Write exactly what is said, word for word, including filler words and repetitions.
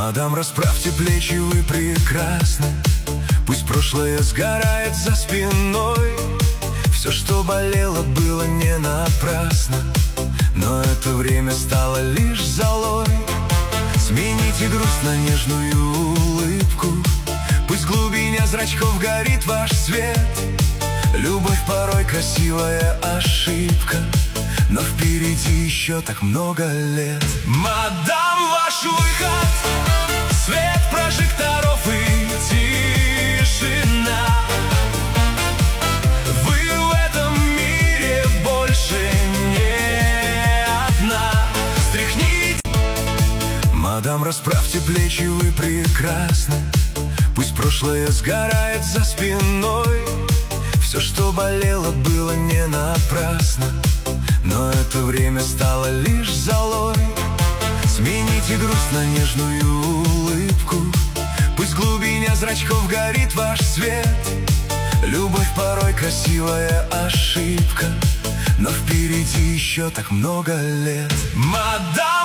Мадам, расправьте плечи, вы прекрасны. Пусть прошлое сгорает за спиной. Все, что болело, было не напрасно, но это время стало лишь золой. Смените грусть на нежную улыбку. Пусть в глубине зрачков горит ваш свет. Любовь порой красивая ошибка, но впереди еще так много лет. Мадам, ваш выход, свет прожекторов и тишина. Вы в этом мире больше не одна. Стряхните. Мадам, расправьте плечи, вы прекрасны. Пусть прошлое сгорает за спиной. Все, что болело, было не напрасно, но это время стало лишь золой. Смените грусть на нежную улыбку. Пусть в глубине зрачков горит ваш свет. Любовь порой красивая ошибка, но впереди еще так много лет. Мадам!